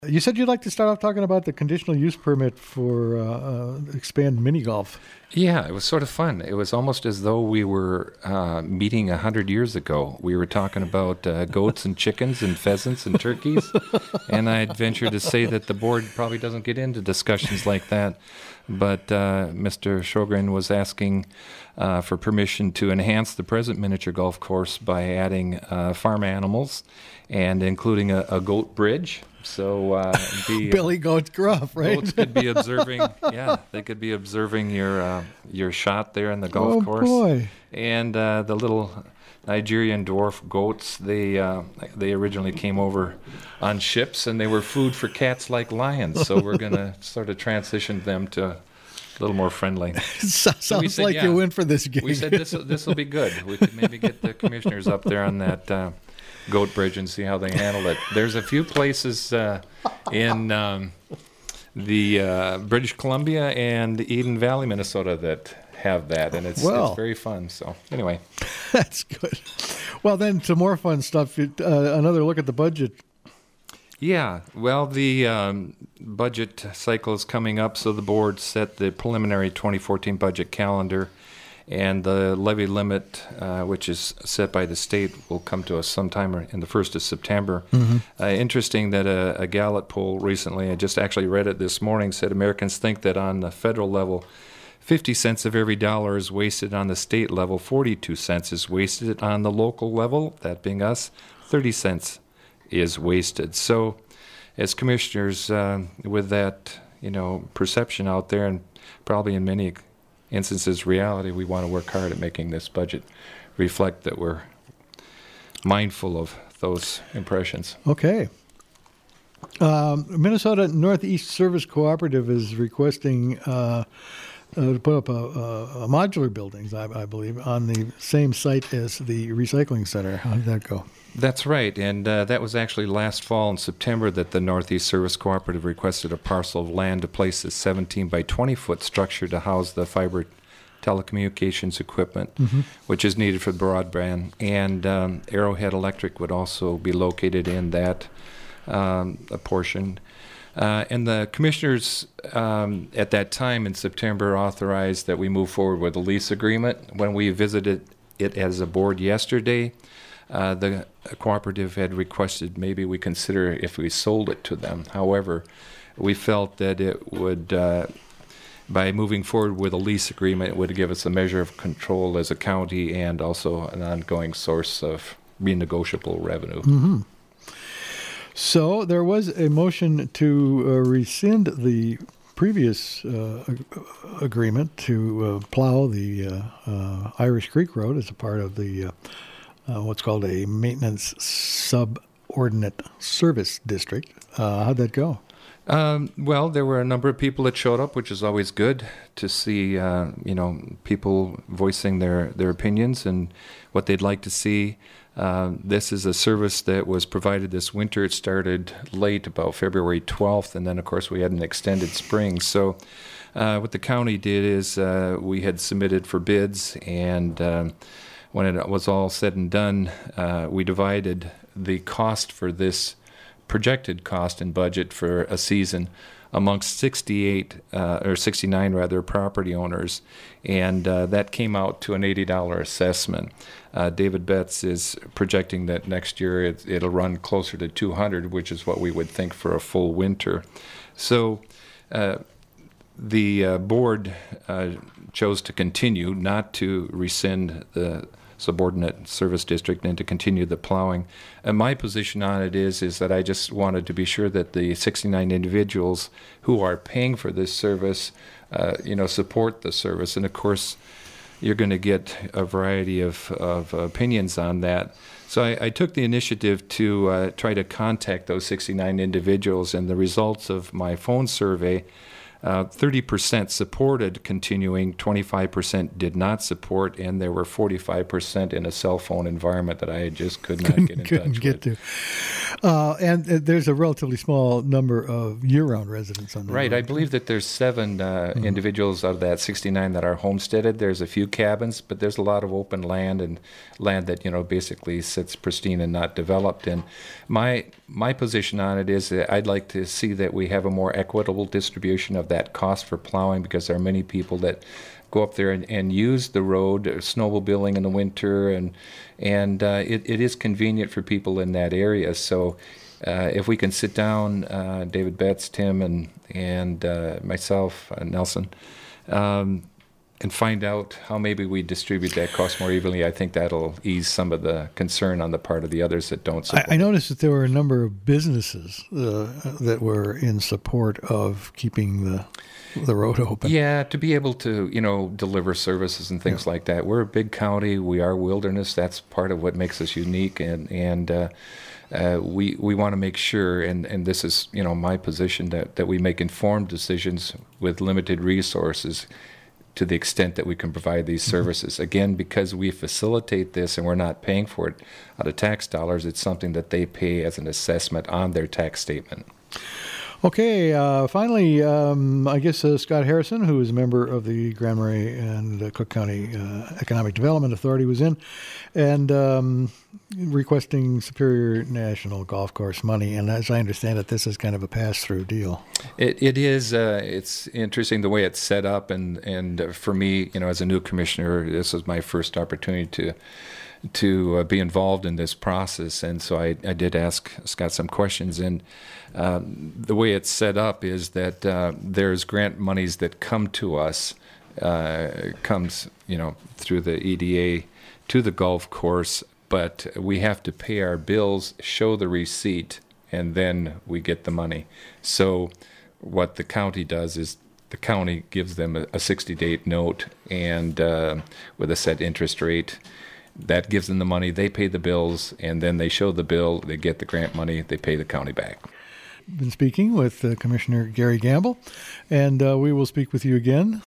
You said you'd like to start off talking about the conditional use permit for expand mini golf. Yeah, it was sort of fun. It was almost as though we were meeting 100 years ago. We were talking about goats and chickens and pheasants and turkeys, and I'd venture to say that the board probably doesn't get into discussions like that. But Mr. Sjogren was asking for permission to enhance the present miniature golf course by adding farm animals and including a goat bridge. So the Billy Goat Gruff, right? goats could be observing. Yeah, they could be observing your shot there in the golf course. Oh boy! And the little Nigerian dwarf goats, they originally came over on ships, and they were food for cats like lions. So we're going to sort of transition them to a little more friendly. Sounds like you win for this game. We said this will be good. We could maybe get the commissioners up there on that goat bridge and see how they handle it. There's a few places in the British Columbia and Eden Valley, Minnesota, that have that, and it's very fun. So anyway, that's good. Well, then some more fun stuff. Another look at the budget. Yeah, well, the budget cycle is coming up, so the board set the preliminary 2014 budget calendar, and the levy limit, which is set by the state, will come to us sometime in the 1st of September. Mm-hmm. Interesting that a Gallup poll recently, I just actually read it this morning, said Americans think that on the federal level, 50 cents of every dollar is wasted on the state level, 42 cents is wasted on the local level, that being us, 30 cents is wasted. So as commissioners, with that perception out there, and probably in many instances reality, we want to work hard at making this budget reflect that we're mindful of those impressions. Okay. Minnesota Northeast Service Cooperative is requesting to put up a modular buildings, I believe, on the same site as the recycling center. How did that go? That's right, and that was actually last fall in September that the Northeast Service Cooperative requested a parcel of land to place a 17 by 20 foot structure to house the fiber telecommunications equipment, which is needed for broadband. And Arrowhead Electric would also be located in that a portion. And the commissioners at that time in September authorized that we move forward with a lease agreement. When we visited it as a board yesterday, the cooperative had requested maybe we consider if we sold it to them. However, we felt that it would, by moving forward with a lease agreement, it would give us a measure of control as a county and also an ongoing source of renegotiable revenue. Mm-hmm. So there was a motion to rescind the previous agreement to plow the Irish Creek Road as a part of the what's called a maintenance subordinate service district. How'd that go? Well, there were a number of people that showed up, which is always good to see, people voicing their opinions and what they'd like to see. This is a service that was provided this winter. It started late, about February 12th, and then, of course, we had an extended spring. So what the county did is we had submitted for bids, and when it was all said and done, we divided the cost for this projected cost and budget for a season amongst 69 property owners, and that came out to an $80 assessment. David Betts is projecting that next year it'll run closer to $200, which is what we would think for a full winter. So the board chose to continue, not to rescind the subordinate service district and to continue the plowing. And my position on it is that I just wanted to be sure that the 69 individuals who are paying for this service, support the service. And of course, you're going to get a variety of opinions on that. So I took the initiative to try to contact those 69 individuals, and the results of my phone survey, 30% supported continuing, 25% did not support, and there were 45% in a cell phone environment that I just could not get in touch with. And there's a relatively small number of year-round residents on the Right. road. I believe that there's 7 individuals out of that 69 that are homesteaded. There's a few cabins, but there's a lot of open land and land that, basically sits pristine and not developed. And my position on it is that I'd like to see that we have a more equitable distribution of that cost for plowing, because there are many people that go up there and use the road, snowmobiling in the winter, and it is convenient for people in that area. So if we can sit down, David Betts, Tim, and myself, Nelson, and find out how maybe we distribute that cost more evenly, I think that'll ease some of the concern on the part of the others that don't support. I noticed that there were a number of businesses that were in support of keeping the road open. Yeah, to be able to, deliver services and things like that. We're a big county. We are wilderness. That's part of what makes us unique. And we want to make sure, and this is, my position, that we make informed decisions with limited resources to the extent that we can provide these services. Again, because we facilitate this and we're not paying for it out of tax dollars, it's something that they pay as an assessment on their tax statement. Okay, finally, I guess Scott Harrison, who is a member of the Grand Marais and Cook County Economic Development Authority, was in and requesting Superior National Golf Course money. And as I understand it, this is kind of a pass-through deal. It is. It's interesting the way it's set up, and for me, as a new commissioner, this was my first opportunity to be involved in this process, and so I did ask Scott some questions. And the way it's set up is that there's grant monies that come to us, comes through the EDA to the golf course, but we have to pay our bills, show the receipt, and then we get the money. So what the county does is the county gives them a 60-day note and with a set interest rate. That gives them the money, they pay the bills, and then they show the bill, they get the grant money, they pay the county back. Been speaking with Commissioner Gary Gamble, and we will speak with you again